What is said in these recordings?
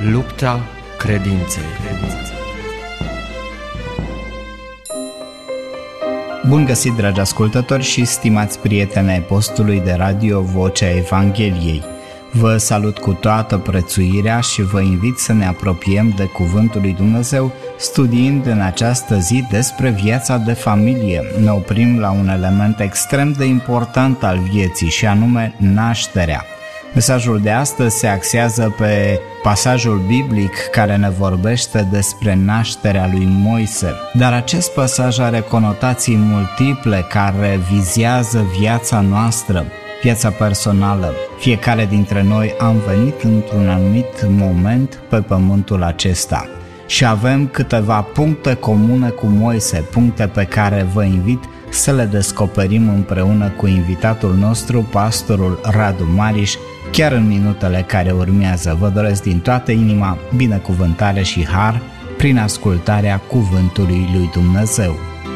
Lupta credinței. Bun găsit, dragi ascultători și stimați prieteni ai postului de radio Vocea Evangheliei. Vă salut cu toată prețuirea și vă invit să ne apropiem de Cuvântul lui Dumnezeu, studiind în această zi despre viața de familie. Ne oprim la un element extrem de important al vieții și anume nașterea. Mesajul de astăzi se axează pe pasajul biblic care ne vorbește despre nașterea lui Moise. Dar acest pasaj are conotații multiple care vizează viața noastră, viața personală. Fiecare dintre noi am venit într-un anumit moment pe pământul acesta și avem câteva puncte comune cu Moise, puncte pe care vă invit să le descoperim împreună cu invitatul nostru, pastorul Radu Mariș, chiar în minutele care urmează. Vă doresc din toată inima binecuvântare și har prin ascultarea Cuvântului lui Dumnezeu.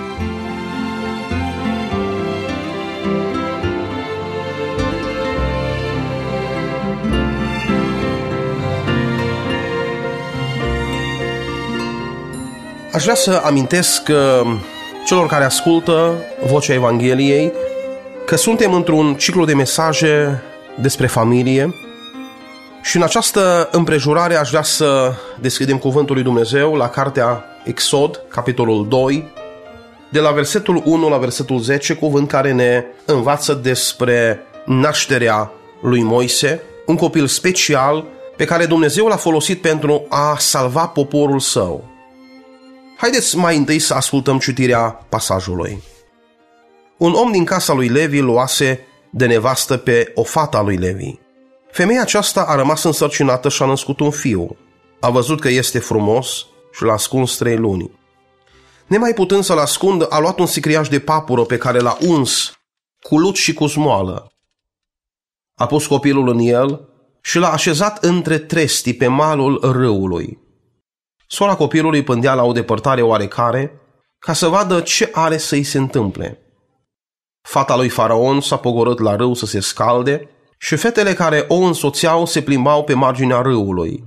Aș vrea să amintesc celor care ascultă Vocea Evangheliei că suntem într-un ciclu de mesaje despre familie și în această împrejurare aș vrea să deschidem Cuvântul lui Dumnezeu la cartea Exod, capitolul 2, de la versetul 1 la versetul 10, cuvânt care ne învață despre nașterea lui Moise, un copil special pe care Dumnezeu l-a folosit pentru a salva poporul său. Haideți mai întâi să ascultăm citirea pasajului. Un om din casa lui Levi luase de nevastă pe o fată a lui Levi. Femeia aceasta a rămas însărcinată și a născut un fiu. A văzut că este frumos și l-a ascuns 3 luni. Nemai putând să-l ascundă, a luat un sicriaș de papură pe care l-a uns cu lut și cu smoală. A pus copilul în el și l-a așezat între trestii pe malul râului. Sora copilului pândea la o depărtare oarecare ca să vadă ce are să-i se întâmple. Fata lui Faraon s-a pogorât la râu să se scalde și fetele care o însoțeau se plimbau pe marginea râului.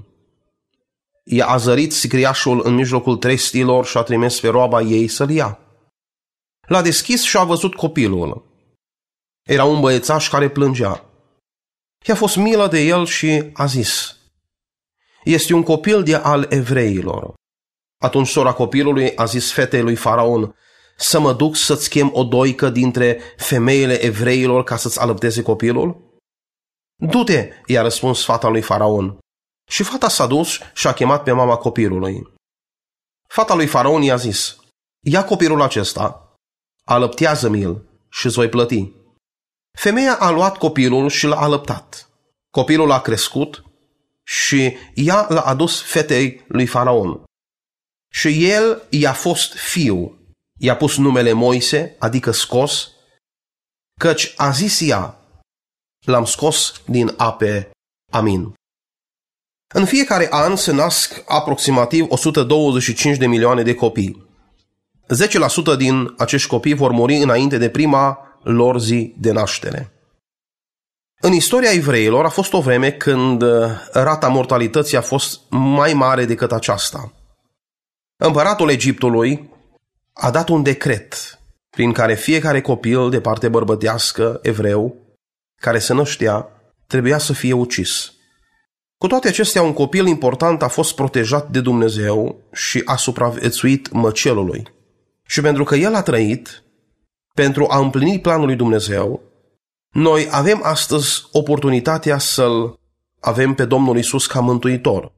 Ea a zărit sicriașul în mijlocul trestilor și a trimis pe roaba ei să-l ia. L-a deschis și a văzut copilul. Era un băiețaș care plângea. I-a fost milă de el și a zis: este un copil de al evreilor. Atunci sora copilului a zis fetei lui Faraon: să mă duc să-ți chem o doică dintre femeile evreilor ca să-ți alăpteze copilul? Du-te, i-a răspuns fata lui Faraon. Și fata s-a dus și a chemat pe mama copilului. Fata lui Faraon i-a zis: ia copilul acesta, alăptează-mi-l și îți voi plăti. Femeia a luat copilul și l-a alăptat. Copilul a crescut și ea l-a adus fetei lui Faraon. Și el i-a fost fiu. I-a pus numele Moise, adică scos, căci a zis ea: l-am scos din ape. Amin. În fiecare an se nasc aproximativ 125 de milioane de copii. 10% din acești copii vor muri înainte de prima lor zi de naștere. În istoria evreilor a fost o vreme când rata mortalității a fost mai mare decât aceasta. Împăratul Egiptului a dat un decret prin care fiecare copil de parte bărbătească evreu care se năștea trebuia să fie ucis. Cu toate acestea, un copil important a fost protejat de Dumnezeu și a supraviețuit măcelului. Și pentru că el a trăit, pentru a împlini planul lui Dumnezeu, noi avem astăzi oportunitatea să-L avem pe Domnul Iisus ca mântuitor.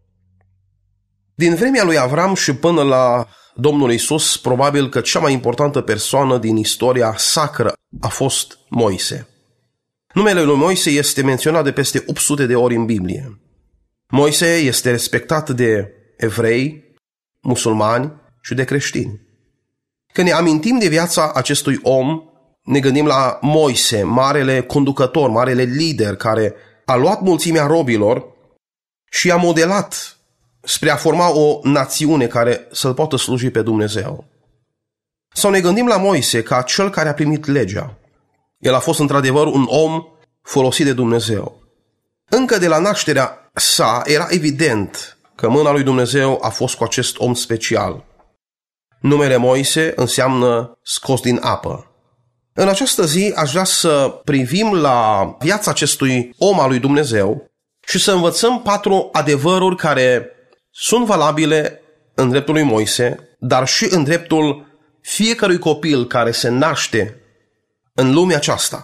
Din vremea lui Avram și până la Domnul Iisus, probabil că cea mai importantă persoană din istoria sacră a fost Moise. Numele lui Moise este menționat de peste 800 de ori în Biblie. Moise este respectat de evrei, musulmani și de creștini. Când ne amintim de viața acestui om, ne gândim la Moise, marele conducător, marele lider care a luat mulțimea robilor și i-a modelat spre a forma o națiune care să-L poată sluji pe Dumnezeu. Sau ne gândim la Moise ca cel care a primit legea. El a fost într-adevăr un om folosit de Dumnezeu. Încă de la nașterea sa era evident că mâna lui Dumnezeu a fost cu acest om special. Numele Moise înseamnă scos din apă. În această zi aș vrea să privim la viața acestui om al lui Dumnezeu și să învățăm 4 adevăruri care sunt valabile în dreptul lui Moise, dar și în dreptul fiecărui copil care se naște în lumea aceasta.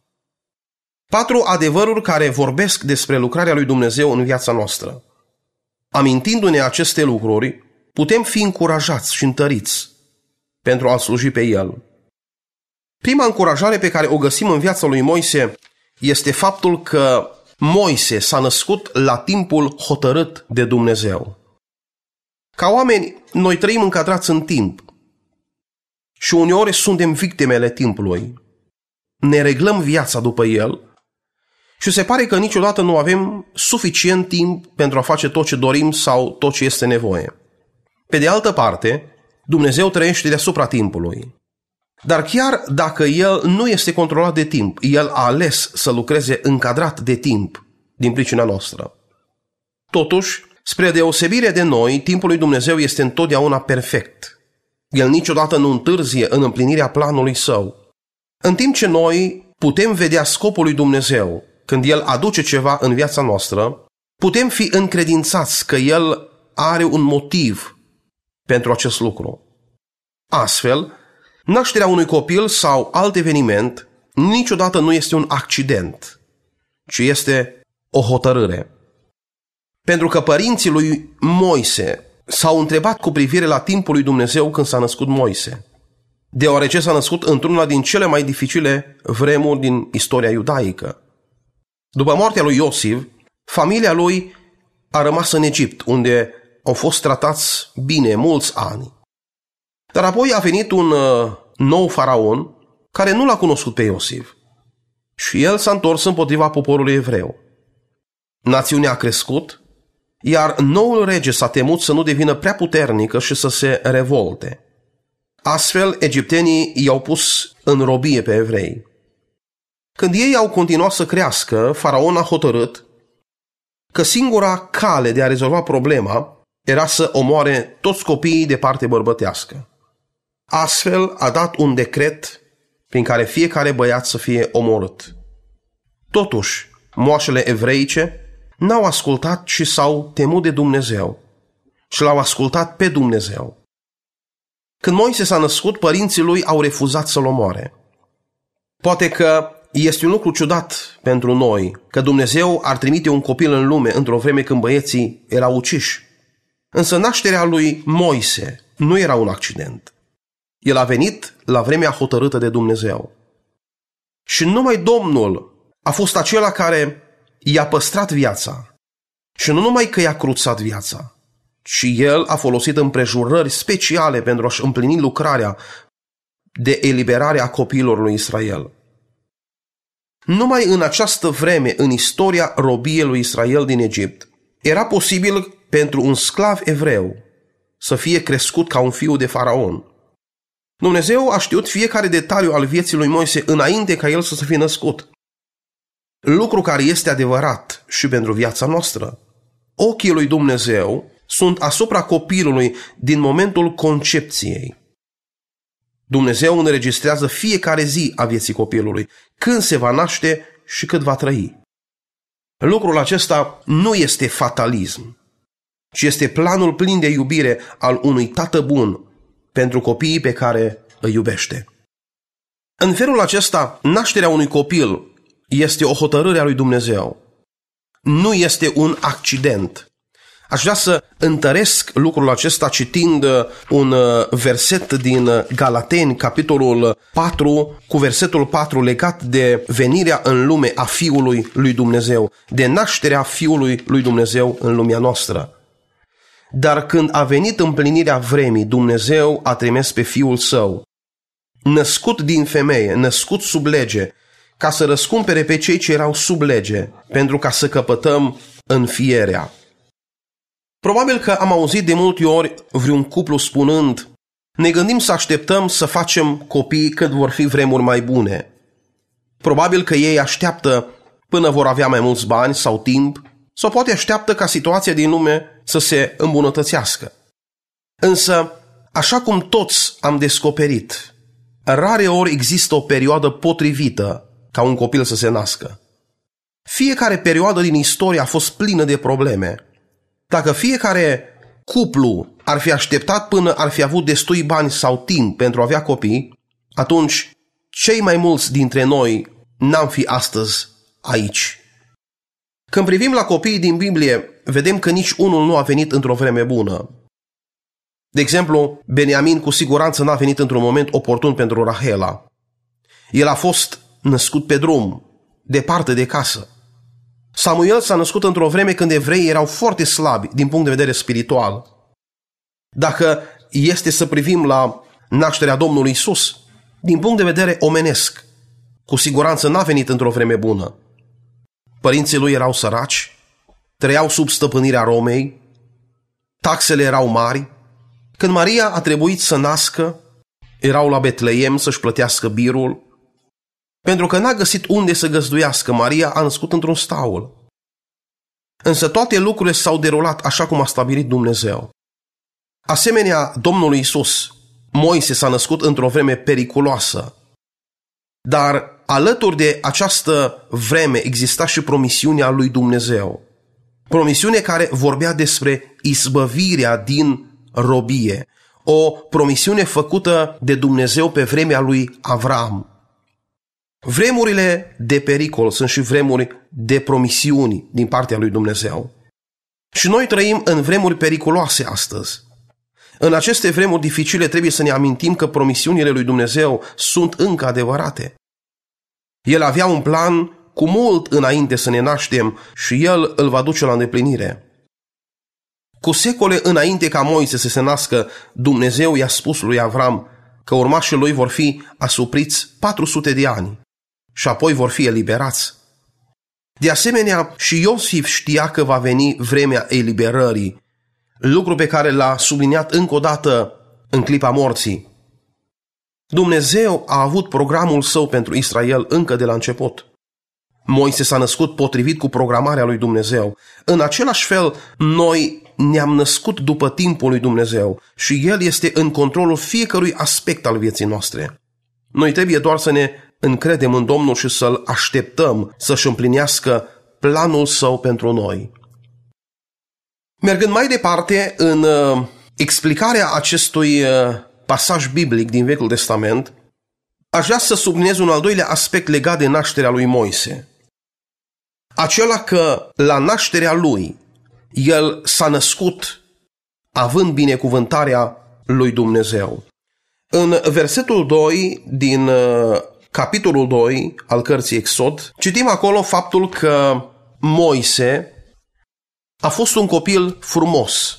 4 adevăruri care vorbesc despre lucrarea lui Dumnezeu în viața noastră. Amintindu-ne aceste lucruri, putem fi încurajați și întăriți pentru a sluji pe El. Prima încurajare pe care o găsim în viața lui Moise este faptul că Moise s-a născut la timpul hotărât de Dumnezeu. Ca oameni, noi trăim încadrați în timp și uneori suntem victimele timpului. Ne reglăm viața după el și se pare că niciodată nu avem suficient timp pentru a face tot ce dorim sau tot ce este nevoie. Pe de altă parte, Dumnezeu trăiește deasupra timpului. Dar chiar dacă El nu este controlat de timp, El a ales să lucreze încadrat de timp din pricina noastră. Totuși, spre deosebire de noi, timpul lui Dumnezeu este întotdeauna perfect. El niciodată nu întârzie în împlinirea planului Său. În timp ce noi putem vedea scopul lui Dumnezeu când El aduce ceva în viața noastră, putem fi încredințați că El are un motiv pentru acest lucru. Astfel, nașterea unui copil sau alt eveniment niciodată nu este un accident, ci este o hotărâre. Pentru că părinții lui Moise s-au întrebat cu privire la timpul lui Dumnezeu când s-a născut Moise, deoarece s-a născut într-una din cele mai dificile vremuri din istoria iudaică. După moartea lui Iosif, familia lui a rămas în Egipt, unde au fost tratați bine mulți ani. Dar apoi a venit un nou faraon care nu l-a cunoscut pe Iosif și el s-a întors împotriva poporului evreu. Națiunea a crescut, iar noul rege s-a temut să nu devină prea puternică și să se revolte. Astfel, egiptenii i-au pus în robie pe evrei. Când ei au continuat să crească, faraon a hotărât că singura cale de a rezolva problema era să omoare toți copiii de parte bărbătească. Astfel a dat un decret prin care fiecare băiat să fie omorât. Totuși, moașele evreice n-au ascultat și s-au temut de Dumnezeu și l-au ascultat pe Dumnezeu. Când Moise s-a născut, părinții lui au refuzat să-l omoare. Poate că este un lucru ciudat pentru noi că Dumnezeu ar trimite un copil în lume într-o vreme când băieții erau uciși. Însă nașterea lui Moise nu era un accident. El a venit la vremea hotărâtă de Dumnezeu. Și numai Domnul a fost acela care i-a păstrat viața. Și nu numai că i-a cruțat viața, ci El a folosit împrejurări speciale pentru a-și împlini lucrarea de eliberare a copiilor lui Israel. Numai în această vreme, în istoria robiei lui Israel din Egipt, era posibil pentru un sclav evreu să fie crescut ca un fiu de faraon. Dumnezeu a știut fiecare detaliu al vieții lui Moise înainte ca el să se fie născut. Lucru care este adevărat și pentru viața noastră. Ochii lui Dumnezeu sunt asupra copilului din momentul concepției. Dumnezeu înregistrează fiecare zi a vieții copilului, când se va naște și cât va trăi. Lucrul acesta nu este fatalism, ci este planul plin de iubire al unui tată bun pentru copiii pe care îi iubește. În felul acesta, nașterea unui copil este o hotărâre a lui Dumnezeu. Nu este un accident. Aș vrea să întăresc lucrul acesta citind un verset din Galateni, capitolul 4, cu versetul 4 legat de venirea în lume a Fiului lui Dumnezeu, de nașterea Fiului lui Dumnezeu în lumea noastră. Dar când a venit împlinirea vremii, Dumnezeu a trimis pe Fiul Său, născut din femeie, născut sub lege, ca să răscumpere pe cei ce erau sub lege, pentru ca să căpătăm înfierea. Probabil că am auzit de multe ori vreun cuplu spunând: ne gândim să așteptăm să facem copii când vor fi vremuri mai bune. Probabil că ei așteaptă până vor avea mai mulți bani sau timp, sau poate așteaptă ca situația din lume să se îmbunătățească. Însă, așa cum toți am descoperit, rare ori există o perioadă potrivită ca un copil să se nască. Fiecare perioadă din istorie a fost plină de probleme. Dacă fiecare cuplu ar fi așteptat până ar fi avut destui bani sau timp pentru a avea copii, atunci cei mai mulți dintre noi n-am fi astăzi aici. Când privim la copiii din Biblie, vedem că nici unul nu a venit într-o vreme bună. De exemplu, Beniamin cu siguranță n-a venit într-un moment oportun pentru Rahela. El a fost născut pe drum, departe de casă. Samuel s-a născut într-o vreme când evreii erau foarte slabi din punct de vedere spiritual. Dacă este să privim la nașterea Domnului Isus, din punct de vedere omenesc, cu siguranță n-a venit într-o vreme bună. Părinții lui erau săraci, trăiau sub stăpânirea Romei, taxele erau mari. Când Maria a trebuit să nască, erau la Betleem să-și plătească birul. Pentru că n-a găsit unde să găzduiască, Maria a născut într-un staul. Însă toate lucrurile s-au derulat așa cum a stabilit Dumnezeu. Asemenea Domnului Isus, Moise s-a născut într-o vreme periculoasă. Dar alături de această vreme exista și promisiunea lui Dumnezeu. Promisiune care vorbea despre izbăvirea din robie. O promisiune făcută de Dumnezeu pe vremea lui Avram. Vremurile de pericol sunt și vremuri de promisiuni din partea lui Dumnezeu. Și noi trăim în vremuri periculoase astăzi. În aceste vremuri dificile trebuie să ne amintim că promisiunile lui Dumnezeu sunt încă adevărate. El avea un plan cu mult înainte să ne naștem și El îl va duce la îndeplinire. Cu secole înainte ca Moise să se nască, Dumnezeu i-a spus lui Avram că urmașii lui vor fi asupriți 400 de ani și apoi vor fi eliberați. De asemenea, și Iosif știa că va veni vremea eliberării, lucru pe care l-a subliniat încă o dată în clipa morții. Dumnezeu a avut programul său pentru Israel încă de la început. Moise s-a născut potrivit cu programarea lui Dumnezeu. În același fel, noi ne-am născut după timpul lui Dumnezeu și El este în controlul fiecărui aspect al vieții noastre. Noi trebuie doar să ne încredem în Domnul și să-L așteptăm să-și împlinească planul Său pentru noi. Mergând mai departe în explicarea acestui pasaj biblic din Vechiul Testament, aș vrea să subliniez un al doilea aspect legat de nașterea lui Moise. Acela că la nașterea lui, el s-a născut având binecuvântarea lui Dumnezeu. În versetul 2 din capitolul 2 al cărții Exod, citim acolo faptul că Moise a fost un copil frumos.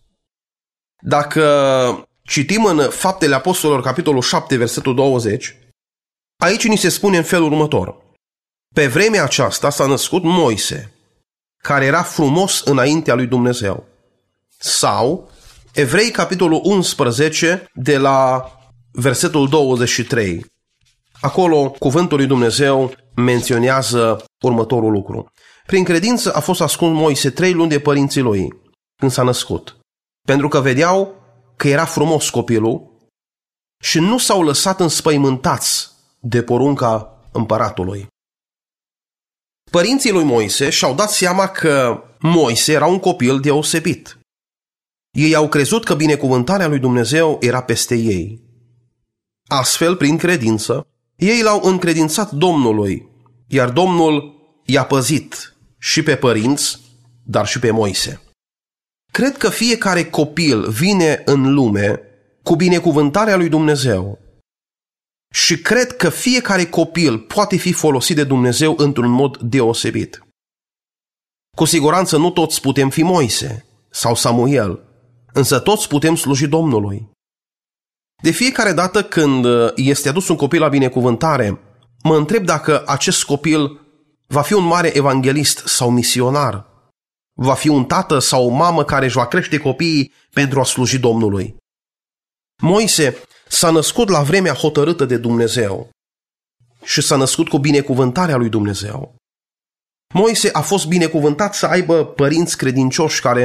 Dacă citim în Faptele Apostolilor, capitolul 7, versetul 20, aici ni se spune în felul următor. Pe vremea aceasta s-a născut Moise, care era frumos înaintea lui Dumnezeu. Sau, Evrei, capitolul 11, de la versetul 23. Acolo, cuvântul lui Dumnezeu menționează următorul lucru. Prin credință a fost ascuns Moise 3 luni de părinții lui, când s-a născut, pentru că vedeau că era frumos copilul și nu s-au lăsat înspăimântați de porunca împăratului. Părinții lui Moise și-au dat seama că Moise era un copil deosebit. Ei au crezut că binecuvântarea lui Dumnezeu era peste ei. Astfel, prin credință, ei l-au încredințat Domnului, iar Domnul i-a păzit și pe părinți, dar și pe Moise. Cred că fiecare copil vine în lume cu binecuvântarea lui Dumnezeu și cred că fiecare copil poate fi folosit de Dumnezeu într-un mod deosebit. Cu siguranță nu toți putem fi Moise sau Samuel, însă toți putem sluji Domnului. De fiecare dată când este adus un copil la binecuvântare, mă întreb dacă acest copil va fi un mare evanghelist sau misionar, va fi un tată sau o mamă care își va crește copiii pentru a sluji Domnului. Moise s-a născut la vremea hotărâtă de Dumnezeu și s-a născut cu binecuvântarea lui Dumnezeu. Moise a fost binecuvântat să aibă părinți credincioși care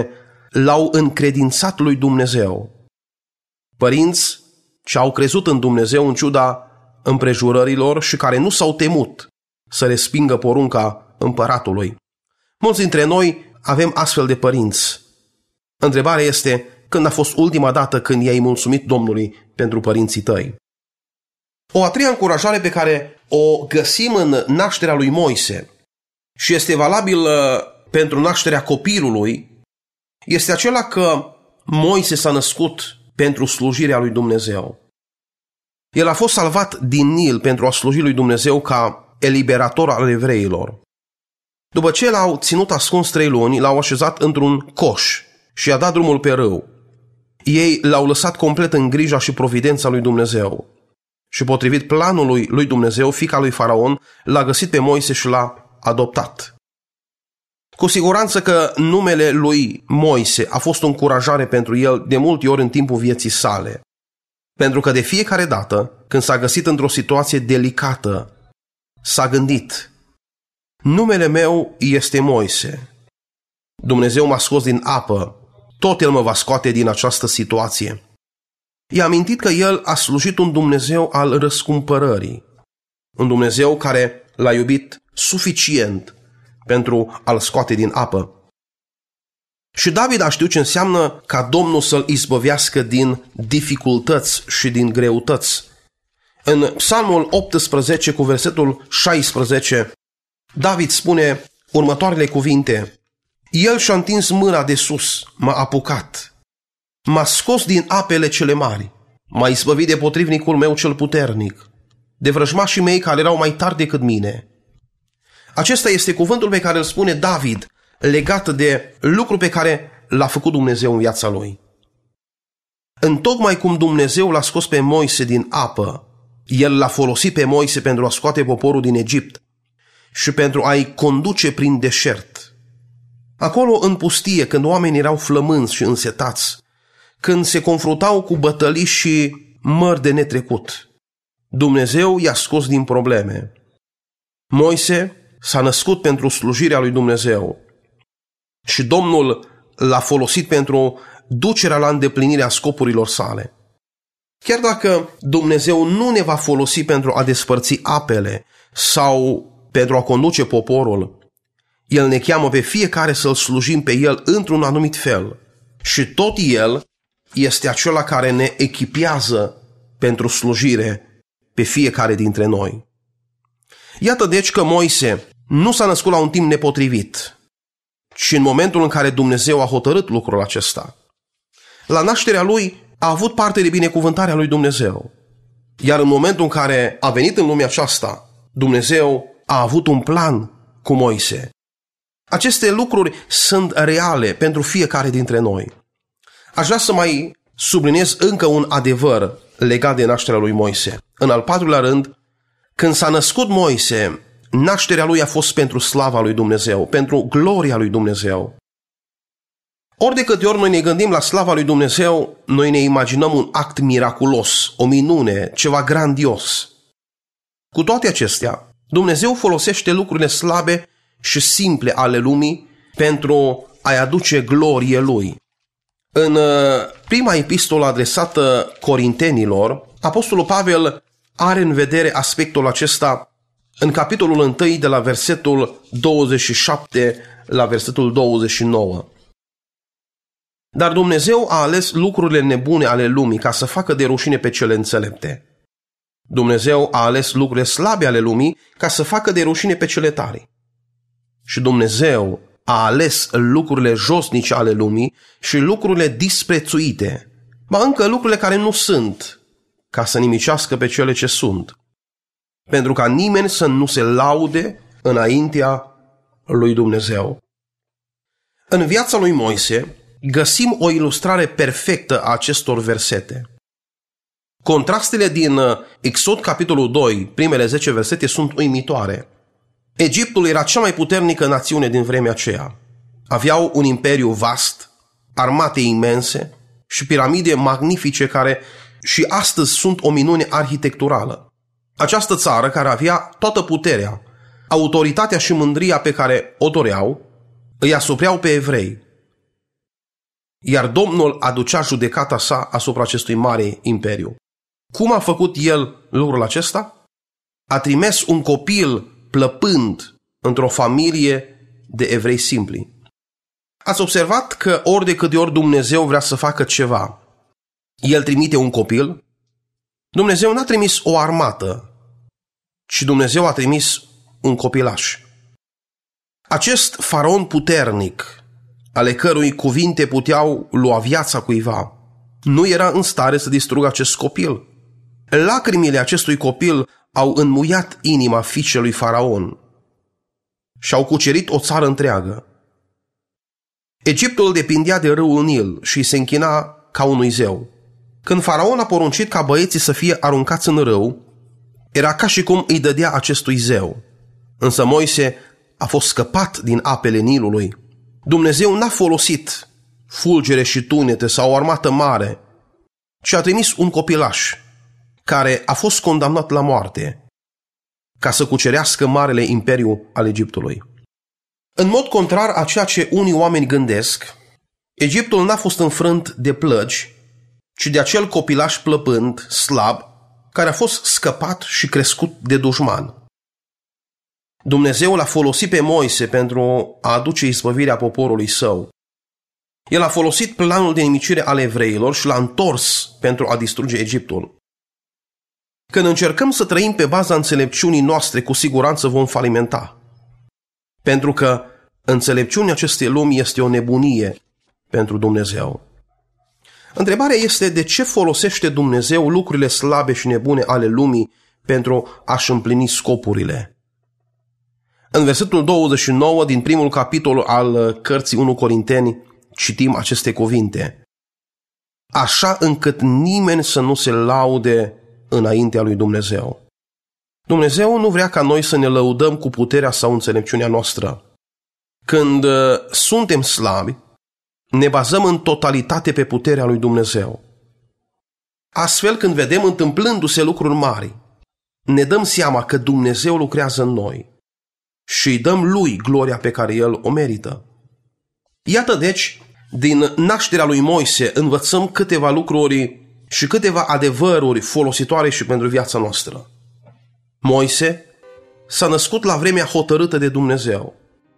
l-au încredințat lui Dumnezeu. Părinți ce au crezut în Dumnezeu în ciuda împrejurărilor și care nu s-au temut să respingă porunca împăratului. Mulți dintre noi avem astfel de părinți. Întrebarea este, când a fost ultima dată când i-ai mulțumit Domnului pentru părinții tăi? O a treia încurajare pe care o găsim în nașterea lui Moise și este valabilă pentru nașterea copilului, este acela că Moise s-a născut pentru slujirea lui Dumnezeu. El a fost salvat din Nil pentru a sluji lui Dumnezeu ca eliberator al evreilor. După ce l-au ținut ascuns 3 luni, l-au așezat într-un coș și i-a dat drumul pe râu. Ei l-au lăsat complet în grija și providența lui Dumnezeu. Și potrivit planului lui Dumnezeu, fiica lui Faraon l-a găsit pe Moise și l-a adoptat. Cu siguranță că numele lui Moise a fost o încurajare pentru el de multe ori în timpul vieții sale. Pentru că de fiecare dată, când s-a găsit într-o situație delicată, s-a gândit: numele meu este Moise. Dumnezeu m-a scos din apă, tot El mă va scoate din această situație. I-a amintit că el a slujit un Dumnezeu al răscumpărării, un Dumnezeu care l-a iubit suficient pentru a-l scoate din apă. Și David a știut ce înseamnă ca Domnul să-l izbăvească din dificultăți și din greutăți. În Psalmul 18 cu versetul 16, David spune următoarele cuvinte: El și-a întins mâna de sus, m-a apucat, m-a scos din apele cele mari, m-a izbăvit de potrivnicul meu cel puternic, de vrăjmașii mei care erau mai tari decât mine. Acesta este cuvântul pe care îl spune David legat de lucru pe care l-a făcut Dumnezeu în viața lui. Întocmai cum Dumnezeu l-a scos pe Moise din apă, El l-a folosit pe Moise pentru a scoate poporul din Egipt și pentru a-i conduce prin deșert. Acolo în pustie, când oamenii erau flămânzi și însetați, când se confruntau cu bătălii și mări de netrecut, Dumnezeu i-a scos din probleme. Moise s-a născut pentru slujirea lui Dumnezeu și Domnul l-a folosit pentru ducerea la îndeplinirea scopurilor sale. Chiar dacă Dumnezeu nu ne va folosi pentru a despărți apele sau pentru a conduce poporul, El ne cheamă pe fiecare să-L slujim pe El într-un anumit fel. Și tot El este acela care ne echipează pentru slujire pe fiecare dintre noi. Iată deci că Moise nu s-a născut la un timp nepotrivit, ci în momentul în care Dumnezeu a hotărât lucrul acesta. La nașterea lui a avut parte de binecuvântarea lui Dumnezeu. Iar în momentul în care a venit în lumea aceasta, Dumnezeu a avut un plan cu Moise. Aceste lucruri sunt reale pentru fiecare dintre noi. Aș vrea să mai subliniez încă un adevăr legat de nașterea lui Moise. În al 4-lea rând, când s-a născut Moise, nașterea lui a fost pentru slava lui Dumnezeu, pentru gloria lui Dumnezeu. Ori de câte ori noi ne gândim la slava lui Dumnezeu, noi ne imaginăm un act miraculos, o minune, ceva grandios. Cu toate acestea, Dumnezeu folosește lucrurile slabe și simple ale lumii pentru a-i aduce glorie Lui. În prima epistolă adresată Corintenilor, Apostolul Pavel are în vedere aspectul acesta în capitolul 1 de la versetul 27 la versetul 29. Dar Dumnezeu a ales lucrurile nebune ale lumii ca să facă de rușine pe cele înțelepte. Dumnezeu a ales lucrurile slabe ale lumii ca să facă de rușine pe cele tari. Și Dumnezeu a ales lucrurile josnice ale lumii și lucrurile disprețuite, ba încă lucrurile care nu sunt, ca să nimicească pe cele ce sunt, pentru ca nimeni să nu se laude înaintea lui Dumnezeu. În viața lui Moise găsim o ilustrare perfectă a acestor versete. Contrastele din Exod capitolul 2, primele 10 versete, sunt uimitoare. Egiptul era cea mai puternică națiune din vremea aceea. Aveau un imperiu vast, armate imense și piramide magnifice care și astăzi sunt o minune arhitecturală. Această țară, care avea toată puterea, autoritatea și mândria pe care o doreau, îi asupreau pe evrei. iar Domnul aducea judecata sa asupra acestui mare imperiu. Cum a făcut el lucrul acesta? A trimis un copil plăpând într-o familie de evrei simpli. Ați observat că ori de câte ori Dumnezeu vrea să facă ceva, El trimite un copil? Dumnezeu n-a trimis o armată, ci Dumnezeu a trimis un copilaș. Acest faraon puternic, ale cărui cuvinte puteau lua viața cuiva, nu era în stare să distrugă acest copil. Lacrimile acestui copil au înmuiat inima fiicelui faraon și au cucerit o țară întreagă. Egiptul depindea de râul Nil și se închina ca unui zeu. Când faraon a poruncit ca băieții să fie aruncați în râu, era ca și cum îi dădea acestui zeu. Însă Moise a fost scăpat din apele Nilului. Dumnezeu n-a folosit fulgere și tunete sau o armată mare, ci a trimis un copilaș care a fost condamnat la moarte ca să cucerească marele imperiu al Egiptului. În mod contrar a ceea ce unii oameni gândesc, Egiptul n-a fost înfrânt de plăgi, ci de acel copilaș plăpând, slab, care a fost scăpat și crescut de dușman. Dumnezeu l-a folosit pe Moise pentru a aduce izbăvirea poporului său. El a folosit planul de nimicire al evreilor și l-a întors pentru a distruge Egiptul. Când încercăm să trăim pe baza înțelepciunii noastre, cu siguranță vom falimenta. Pentru că înțelepciunea acestei lumi este o nebunie pentru Dumnezeu. Întrebarea este de ce folosește Dumnezeu lucrurile slabe și nebune ale lumii pentru a-și împlini scopurile. În versetul 29 din primul capitol al cărții 1 Corinteni citim aceste cuvinte: așa încât nimeni să nu se laude înaintea lui Dumnezeu. Dumnezeu nu vrea ca noi să ne lăudăm cu puterea sau înțelepciunea noastră. Când suntem slabi, ne bazăm în totalitate pe puterea lui Dumnezeu. Astfel, când vedem întâmplându-se lucruri mari, ne dăm seama că Dumnezeu lucrează în noi și îi dăm lui gloria pe care el o merită. Iată deci, din nașterea lui Moise învățăm câteva lucruri și câteva adevăruri folositoare și pentru viața noastră. Moise s-a născut la vremea hotărâtă de Dumnezeu.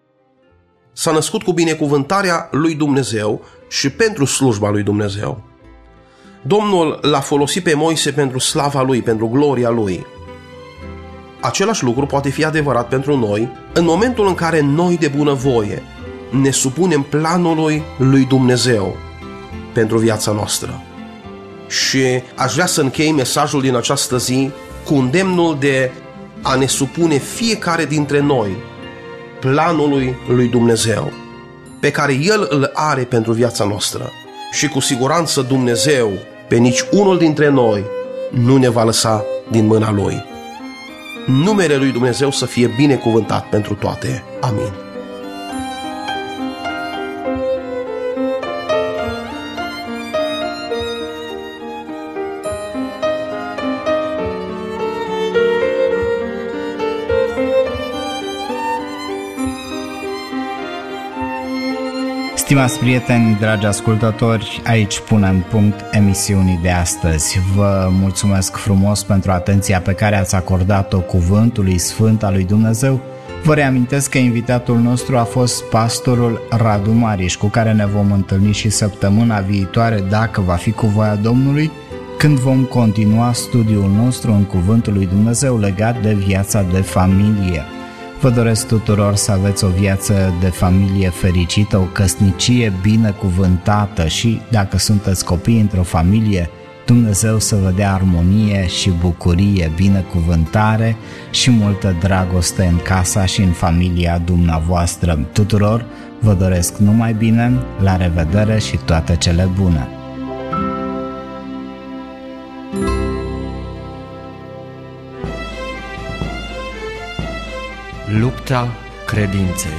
S-a născut cu binecuvântarea lui Dumnezeu și pentru slujba lui Dumnezeu. Domnul l-a folosit pe Moise pentru slava lui, pentru gloria lui. Același lucru poate fi adevărat pentru noi în momentul în care noi de bunăvoie ne supunem planului lui Dumnezeu pentru viața noastră. Și aș vrea să închei mesajul din această zi cu îndemnul de a ne supune fiecare dintre noi planului lui Dumnezeu pe care El îl are pentru viața noastră. Și cu siguranță Dumnezeu pe nici unul dintre noi nu ne va lăsa din mâna Lui. Numele lui Dumnezeu să fie binecuvântat pentru toate. Amin. Stimați prieteni, dragi ascultători, aici punem punct emisiunii de astăzi. Vă mulțumesc frumos pentru atenția pe care ați acordat-o cuvântului sfânt al lui Dumnezeu. Vă reamintesc că invitatul nostru a fost pastorul Radu Mariș, cu care ne vom întâlni și săptămâna viitoare, dacă va fi cu voia Domnului, când vom continua studiul nostru în cuvântul lui Dumnezeu legat de viața de familie. Vă doresc tuturor să aveți o viață de familie fericită, o căsnicie binecuvântată și, dacă sunteți copii într-o familie, Dumnezeu să vă dea armonie și bucurie, binecuvântare și multă dragoste în casa și în familia dumneavoastră. Tuturor vă doresc numai bine, la revedere și toate cele bune! Lupta credinței.